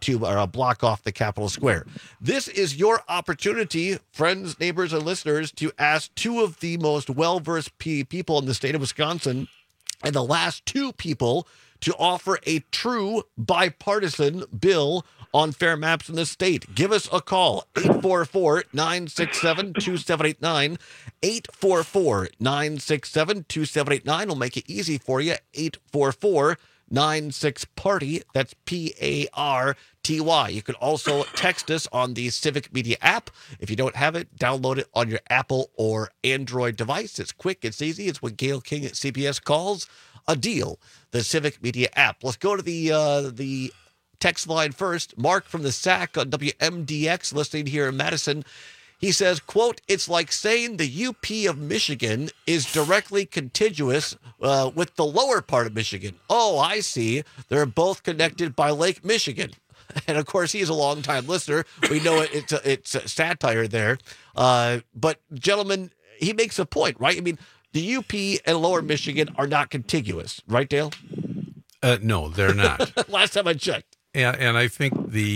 a block off the Capitol Square. This is your opportunity, friends, neighbors, and listeners, to ask 2 of the most well-versed people in the state of Wisconsin, and the last 2 people to offer a true bipartisan bill on fair maps in the state. Give us a call, 844-967-2789, 844-967-2789. We'll make it easy for you, 844-96-PARTY. That's PARTY. You can also text us on the Civic Media app. If you don't have it, download it on your Apple or Android device. It's quick, it's easy. It's what Gail King at CBS calls a deal, the Civic Media app. Let's go to the text line first. Mark from the SAC on WMDX, listening here in Madison. He says, quote, "It's like saying the UP of Michigan is directly contiguous with the lower part of Michigan. Oh, I see. They're both connected by Lake Michigan." And, of course, he's a longtime listener. We know it's a satire there. But, gentlemen, he makes a point, right? I mean, the UP and lower Michigan are not contiguous, right, Dale? No, they're not. Last time I checked. And I think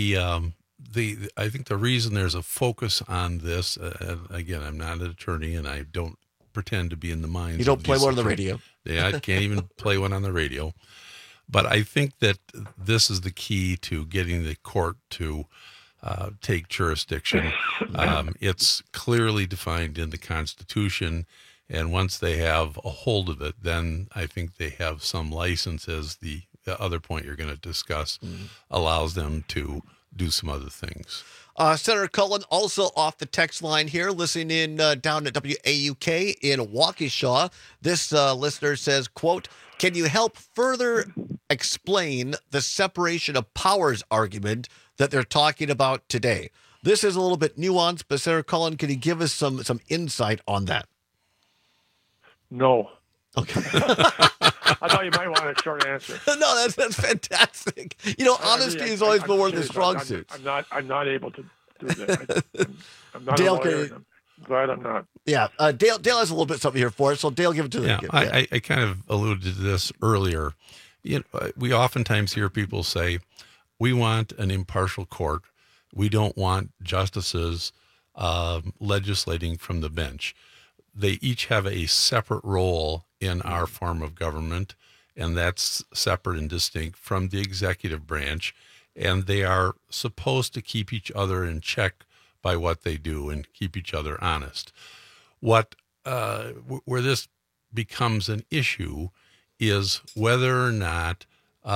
I think the reason there's a focus on this, again, I'm not an attorney and I don't pretend to be in the minds. You don't play one on the radio. Yeah, I can't even play one on the radio. But I think that this is the key to getting the court to take jurisdiction. It's clearly defined in the Constitution, and once they have a hold of it, then I think they have some license, as the other point you're going to discuss allows them to do some other things. Senator Cullen, also off the text line here, listening in down at WAUK in Waukesha. This listener says, quote, "Can you help further explain the separation of powers argument that they're talking about today?" This is a little bit nuanced, but Senator Cullen, can you give us some insight on that? No. Okay. I thought you might want a short answer. No, that's fantastic. You know, honesty has always been one of the strong suits. I'm not able to do that. I'm not Dale, a lawyer. I'm glad I'm not. Yeah, Dale has a little bit something here for us, so Dale, give it to Yeah, the I kind of alluded to this earlier. You know, we oftentimes hear people say, we want an impartial court. We don't want justices legislating from the bench. They each have a separate role in our form of government, and that's separate and distinct from the executive branch. And they are supposed to keep each other in check by what they do and keep each other honest. Where this becomes an issue is whether or not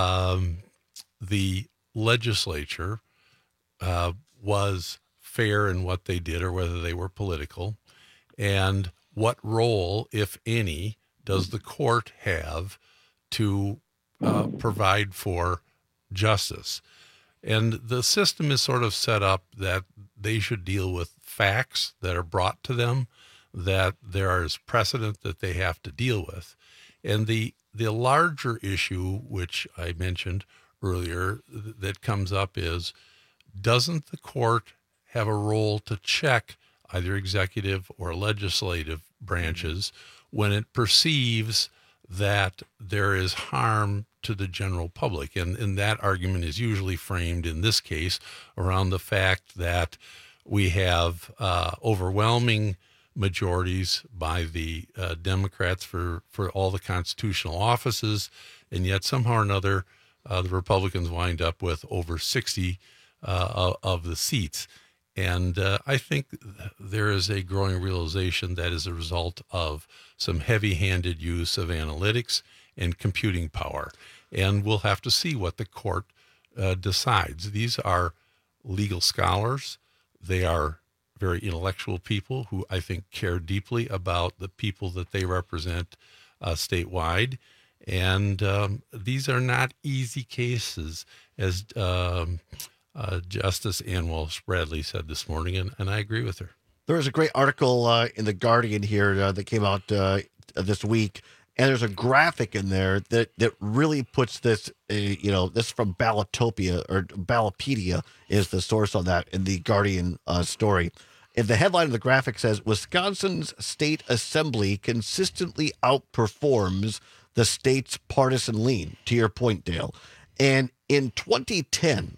the legislature was fair in what they did or whether they were political, and what role, if any, does the court have to provide for justice. And the system is sort of set up that they should deal with facts that are brought to them, that there is precedent that they have to deal with. And the larger issue, which I mentioned earlier, that comes up is, doesn't the court have a role to check either executive or legislative branches when it perceives that there is harm to the general public? And that argument is usually framed in this case around the fact that we have overwhelming majorities by the Democrats for all the constitutional offices, and yet somehow or another the Republicans wind up with over 60 of the seats. And I think there is a growing realization that is a result of some heavy-handed use of analytics and computing power. And we'll have to see what the court decides. These are legal scholars. They are very intellectual people who I think care deeply about the people that they represent statewide. And these are not easy cases, as Justice Ann Walsh Bradley said this morning, and I agree with her. There was a great article in The Guardian here that came out this week, and there's a graphic in there that really puts this, this from Ballotopia, or Ballotpedia is the source on that in the Guardian story. And the headline of the graphic says, Wisconsin's state assembly consistently outperforms the state's partisan lean, to your point, Dale. And in 2010,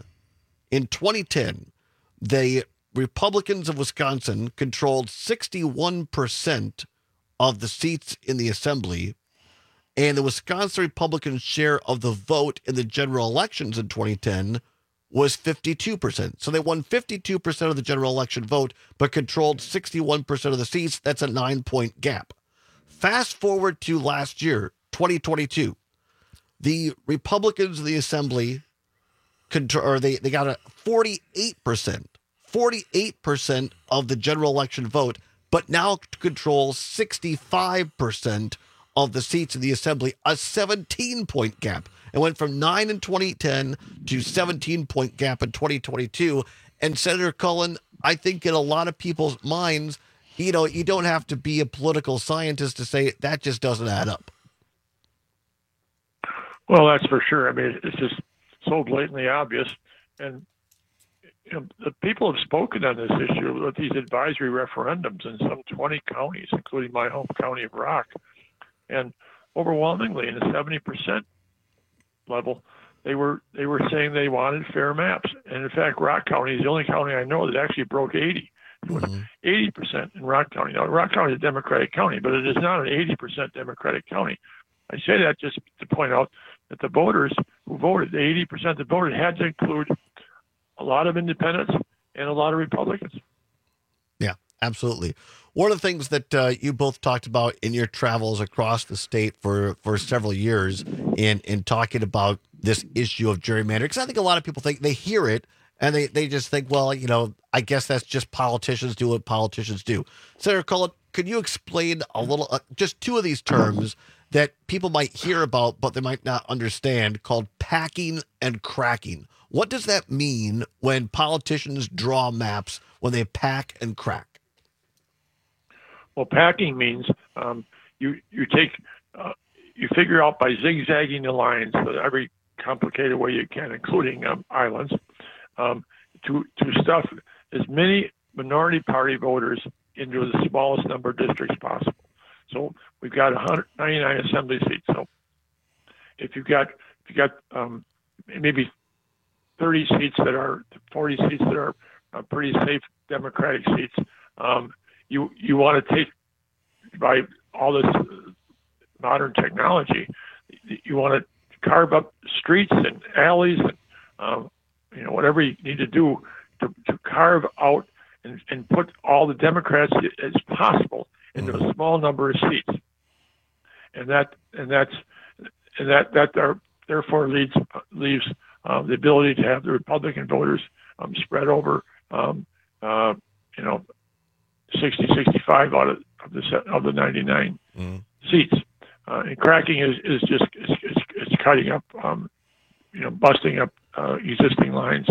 the Republicans of Wisconsin controlled 61% of the seats in the assembly, and the Wisconsin Republicans' share of the vote in the general elections in 2010 was 52%. So they won 52% of the general election vote, but controlled 61% of the seats. That's a 9-point gap. Fast forward to last year, 2022. The Republicans in the assembly they got a 48% of the general election vote, but now control 65% of the seats in the assembly, a 17-point gap. It went from 9 in 2010 to 17-point gap in 2022. And Senator Cullen, I think in a lot of people's minds, you don't have to be a political scientist to say that just doesn't add up. Well, that's for sure. I mean, it's just so blatantly obvious. And the people have spoken on this issue with these advisory referendums in some 20 counties, including my home county of Rock. And overwhelmingly, in the 70% level, they were saying they wanted fair maps. And in fact, Rock County is the only county I know that actually broke 80. 80% in Rock County. Now, Rock County is a Democratic county, but it is not an 80% Democratic county. I say that just to point out that the voters who voted, the 80% that voted, had to include a lot of independents and a lot of Republicans. Yeah, absolutely. One of the things that you both talked about in your travels across the state for several years in talking about this issue of gerrymandering, because I think a lot of people think they hear it and they just think, well, I guess that's just politicians do what politicians do. Senator Cullen, could you explain a little, just two of these terms that people might hear about, but they might not understand, called packing and cracking? What does that mean when politicians draw maps, when they pack and crack? Well, packing means you figure out by zigzagging the lines every complicated way you can, including islands, to stuff as many minority party voters into the smallest number of districts possible. So we've got 199 assembly seats. So if you got maybe 40 seats that are pretty safe Democratic seats, you want to take, by all this modern technology, you want to carve up streets and alleys and whatever you need to do to carve out and put all the Democrats as possible into a small number of seats, and that therefore leaves the ability to have the Republican voters spread over 60, 65 out of the 99 seats. And cracking is just cutting up, busting up existing lines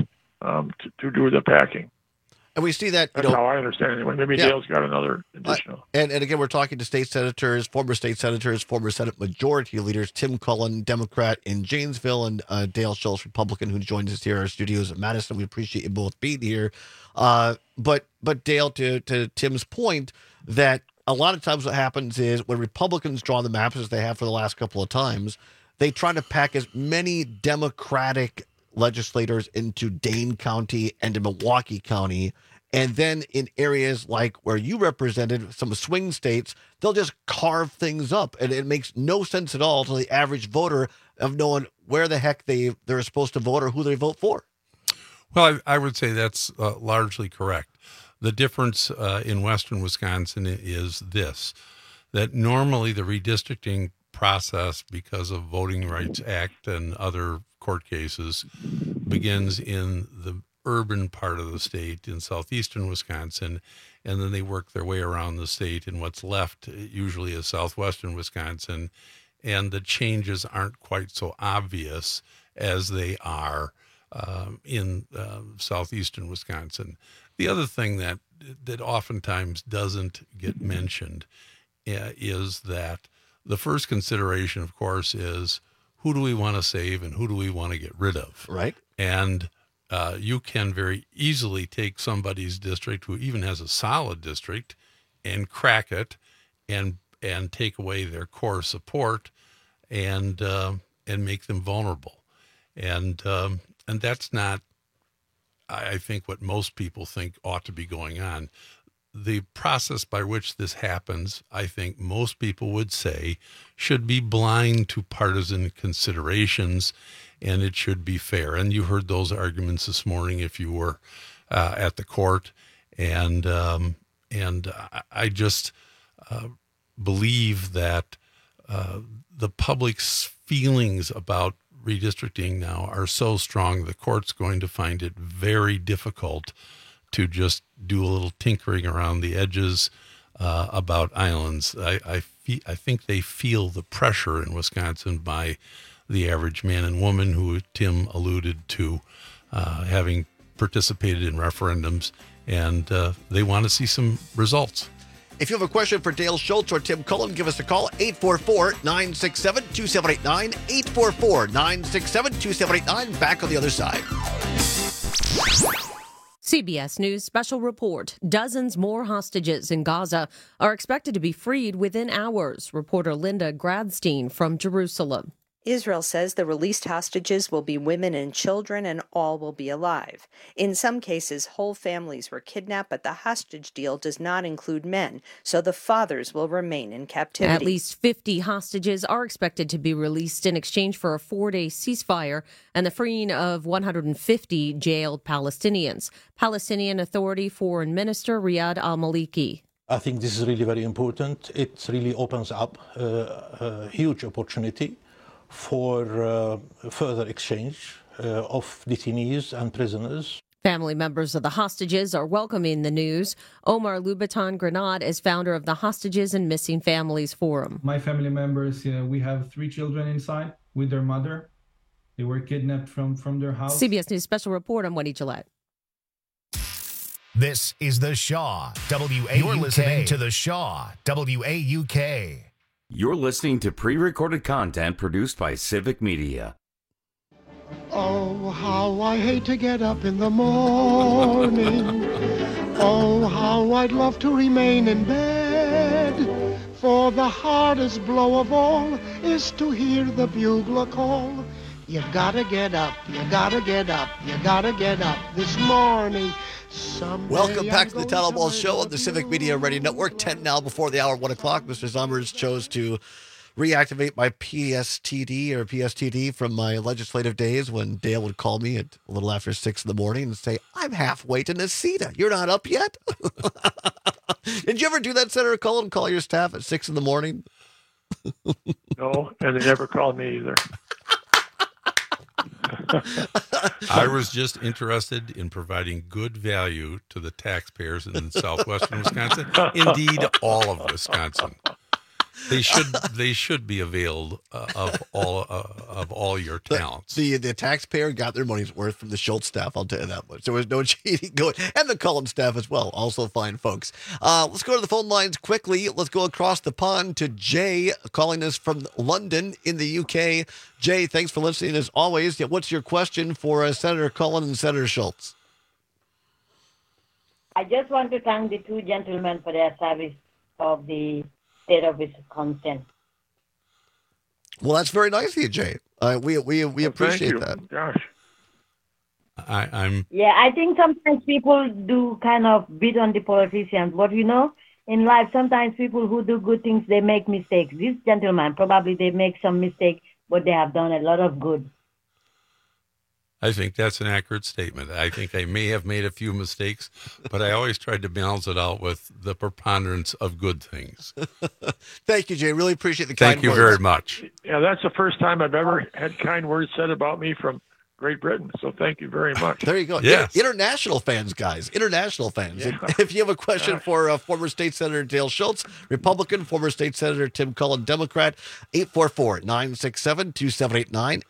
to do the packing. And we see that. That's how I understand it anyway. Maybe Dale's got another additional. And again, we're talking to former state senators, former Senate Majority Leaders, Tim Cullen, Democrat in Janesville, and Dale Schultz, Republican, who joined us here in our studios at Madison. We appreciate you both being here. But Dale, to Tim's point, that a lot of times what happens is when Republicans draw the maps, as they have for the last couple of times, they try to pack as many Democratic legislators into Dane County and to Milwaukee County. And then in areas like where you represented, some swing states, they'll just carve things up. And it makes no sense at all to the average voter of knowing where the heck they're supposed to vote or who they vote for. Well, I would say that's largely correct. The difference in western Wisconsin is this, that normally the redistricting process, because of Voting Rights Act and other court cases, begins in the urban part of the state in southeastern Wisconsin, and then they work their way around the state in what's left, usually is southwestern Wisconsin, and the changes aren't quite so obvious as they are in southeastern Wisconsin. The other thing that oftentimes doesn't get mentioned is that the first consideration, of course, is who do we want to save and who do we want to get rid of? Right. And you can very easily take somebody's district who even has a solid district and crack it and take away their core support and make them vulnerable. And that's not, I think, what most people think ought to be going on. The process by which this happens, I think most people would say, should be blind to partisan considerations, and it should be fair. And you heard those arguments this morning if you were at the court. And I just believe that the public's feelings about redistricting now are so strong, the court's going to find it very difficult to just do a little tinkering around the edges about islands. I think they feel the pressure in Wisconsin by the average man and woman who Tim alluded to having participated in referendums, and they want to see some results. If you have a question for Dale Schultz or Tim Cullen, give us a call, 844-967-2789, 844-967-2789. Back on the other side. CBS News special report. Dozens more hostages in Gaza are expected to be freed within hours. Reporter Linda Gradstein from Jerusalem. Israel says the released hostages will be women and children, and all will be alive. In some cases, whole families were kidnapped, but the hostage deal does not include men, so the fathers will remain in captivity. At least 50 hostages are expected to be released in exchange for a 4-day ceasefire and the freeing of 150 jailed Palestinians. Palestinian Authority Foreign Minister Riyad al-Maliki. I think this is really very important. It really opens up a huge opportunity for further exchange of detainees and prisoners. Family members of the hostages are welcoming the news. Omar Louboutin Grenade is founder of the Hostages and Missing Families Forum. My family members, we have 3 children inside with their mother. They were kidnapped from their house. CBS News special report. I'm Wendy Gillette. This is The Shaw, WAUK. You're listening to The Shaw, WAUK. You're listening to pre-recorded content produced by Civic Media. Oh, how I hate to get up in the morning. Oh, how I'd love to remain in bed. For the hardest blow of all is to hear the bugler call. You gotta get up, you gotta get up, you gotta get up this morning. Welcome back to the Tattle Ball Show on the Civic Media Radio Network. 10 now before the hour, 1 o'clock. Mr. Zummers chose to reactivate my PSTD from my legislative days when Dale would call me at a little after 6 in the morning and say, I'm halfway to Necedah. You're not up yet? Did you ever do that, Senator Cullen, call your staff at 6 in the morning? No, and they never called me either. I was just interested in providing good value to the taxpayers in southwestern Wisconsin. Indeed, all of Wisconsin. They should be availed of all your talents. The taxpayer got their money's worth from the Schultz staff, I'll tell you that much. There was no cheating going, and the Cullen staff as well, also fine folks. Let's go to the phone lines quickly. Let's go across the pond to Jay, calling us from London in the UK. Jay, thanks for listening as always. What's your question for Senator Cullen and Senator Schultz? I just want to thank the 2 gentlemen for their service of the state of Wisconsin. Well, that's very nice of you, Jay. We appreciate that. Gosh. I'm. Yeah, I think sometimes people do kind of beat on the politicians, but in life, sometimes people who do good things, they make mistakes. These gentlemen, probably they make some mistake, but they have done a lot of good. I think that's an accurate statement. I think I may have made a few mistakes, but I always tried to balance it out with the preponderance of good things. Thank you, Jay. Really appreciate the kind words. Thank you very much. Yeah, that's the first time I've ever had kind words said about me from Great Britain. So thank you very much. There you go. Yes. International fans, guys. International fans. Yeah. If you have a question for former State Senator Dale Schultz, Republican, former State Senator Tim Cullen, Democrat, 844-967-2789,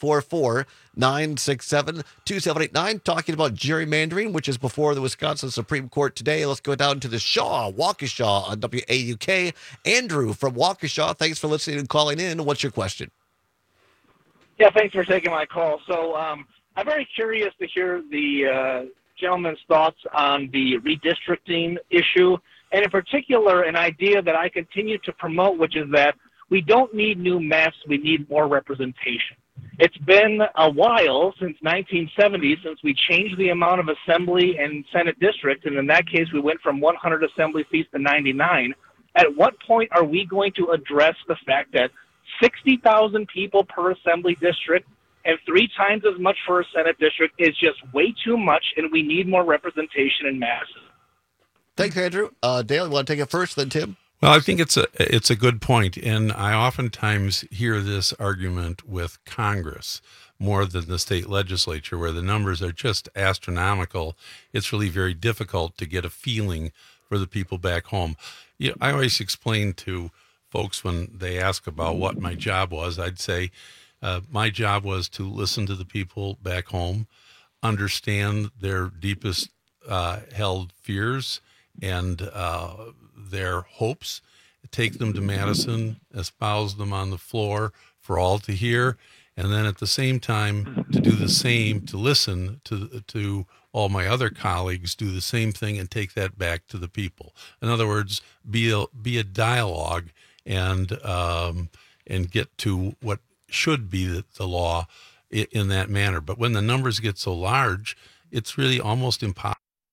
844-967-2789, talking about gerrymandering, which is before the Wisconsin Supreme Court today. Let's go down to the Shaw, Waukesha on WAUK. Andrew from Waukesha, thanks for listening and calling in. What's your question? Yeah, thanks for taking my call. So I'm very curious to hear the gentleman's thoughts on the redistricting issue, and in particular, an idea that I continue to promote, which is that we don't need new maps, we need more representation. It's been a while, since 1970, since we changed the amount of assembly and Senate districts, and in that case, we went from 100 assembly seats to 99. At what point are we going to address the fact that 60,000 people per assembly district and 3 times as much for a Senate district is just way too much, and we need more representation in masses? Thanks, Andrew. Dale, you want to take it first, then Tim? Well, I think it's a good point, and I oftentimes hear this argument with Congress more than the state legislature, where the numbers are just astronomical. It's really very difficult to get a feeling for the people back home. I always explain to folks when they ask about what my job was, I'd say my job was to listen to the people back home, understand their deepest held fears and their hopes, take them to Madison, espouse them on the floor for all to hear, and then at the same time to do the same, to listen to all my other colleagues, do the same thing and take that back to the people. In other words, be a dialogue and get to what should be the law in that manner. But when the numbers get so large, it's really almost impossible.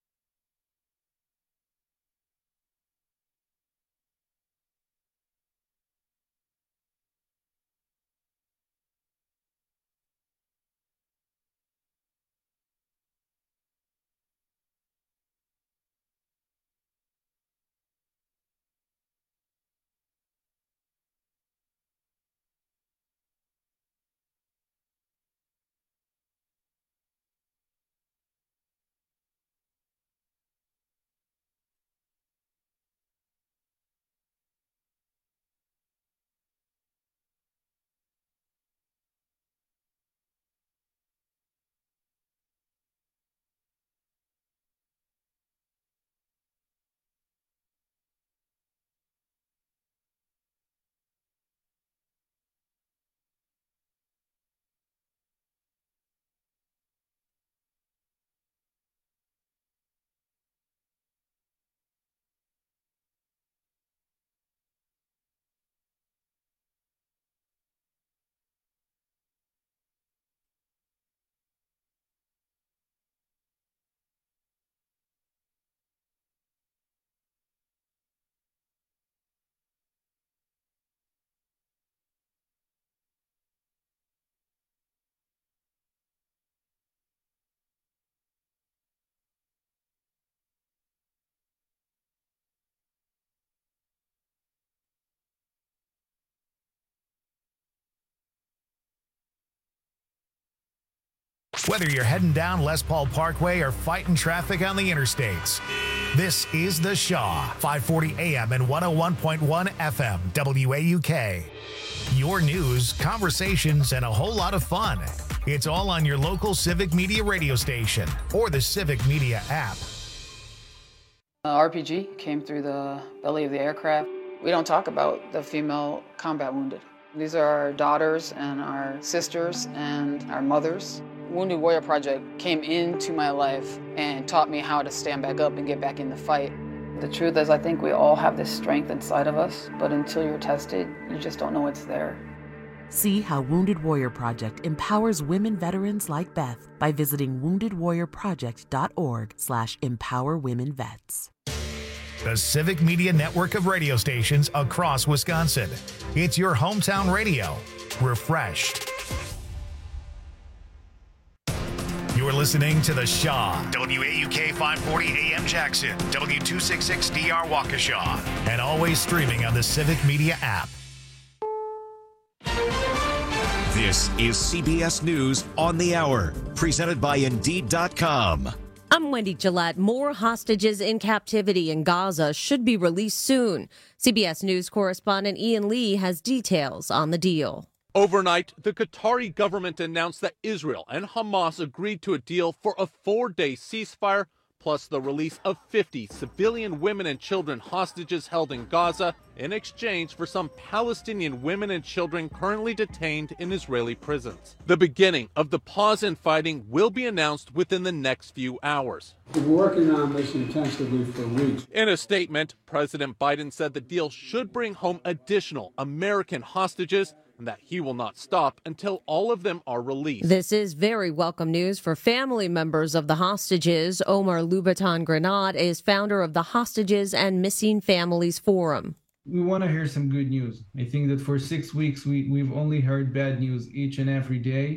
Whether you're heading down Les Paul Parkway or fighting traffic on the interstates, this is The Shaw, 540 AM and 101.1 FM, WAUK. Your news, conversations, and a whole lot of fun. It's all on your local Civic Media radio station or the Civic Media app. RPG came through the belly of the aircraft. We don't talk about the female combat wounded. These are our daughters and our sisters and our mothers. Wounded Warrior Project came into my life and taught me how to stand back up and get back in the fight. The truth is, I think we all have this strength inside of us, but until you're tested, you just don't know it's there. See how Wounded Warrior Project empowers women veterans like Beth by visiting woundedwarriorproject.org/empowerwomenvets. The Civic Media network of radio stations across Wisconsin. It's your hometown radio, refreshed. You're listening to The Shaw, WAUK 540 AM Jackson, W266DR Waukesha, and always streaming on the Civic Media app. This is CBS News on the Hour, presented by Indeed.com. I'm Wendy Gillette. More hostages in captivity in Gaza should be released soon. CBS News correspondent Ian Lee has details on the deal. Overnight, the Qatari government announced that Israel and Hamas agreed to a deal for a 4-day ceasefire, plus the release of 50 civilian women and children hostages held in Gaza in exchange for some Palestinian women and children currently detained in Israeli prisons. The beginning of the pause in fighting will be announced within the next few hours. We've been working on this intensively for weeks. In a statement, President Biden said the deal should bring home additional American hostages and that he will not stop until all of them are released. This is very welcome news for family members of the hostages. Omar Louboutin Grenade is founder of the Hostages and Missing Families Forum. We want to hear some good news. I think that for 6 weeks, we've only heard bad news each and every day.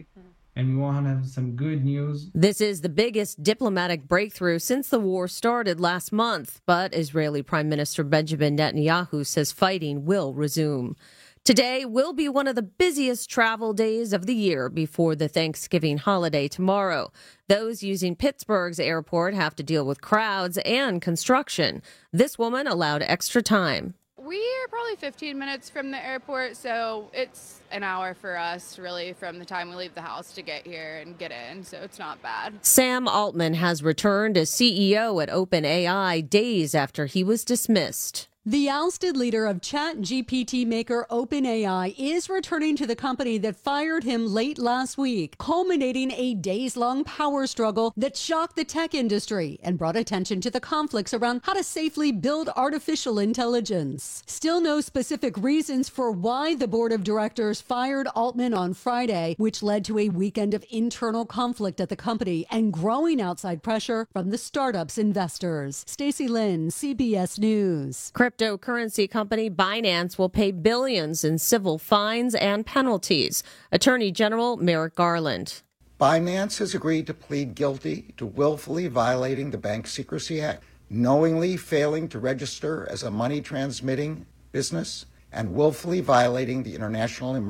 and we want to have some good news. This is the biggest diplomatic breakthrough since the war started last month, but Israeli Prime Minister Benjamin Netanyahu says fighting will resume. Today will be one of the busiest travel days of the year before the Thanksgiving holiday tomorrow. Those using Pittsburgh's airport have to deal with crowds and construction. This woman allowed extra time. We are probably 15 minutes from the airport, so it's an hour for us, really, from the time we leave the house to get here and get in, so it's not bad. Sam Altman has returned as CEO at OpenAI days after he was dismissed. The ousted leader of ChatGPT maker OpenAI is returning to the company that fired him late last week, culminating a days-long power struggle that shocked the tech industry and brought attention to the conflicts around how to safely build artificial intelligence. Still no specific reasons for why the board of directors fired Altman on Friday, which led to a weekend of internal conflict at the company and growing outside pressure from the startup's investors. Stacey Lynn, CBS News. Cryptocurrency company Binance will pay billions in civil fines and penalties. Attorney General Merrick Garland. Binance has agreed to plead guilty to willfully violating the Bank Secrecy Act, knowingly failing to register as a money transmitting business, and willfully violating the International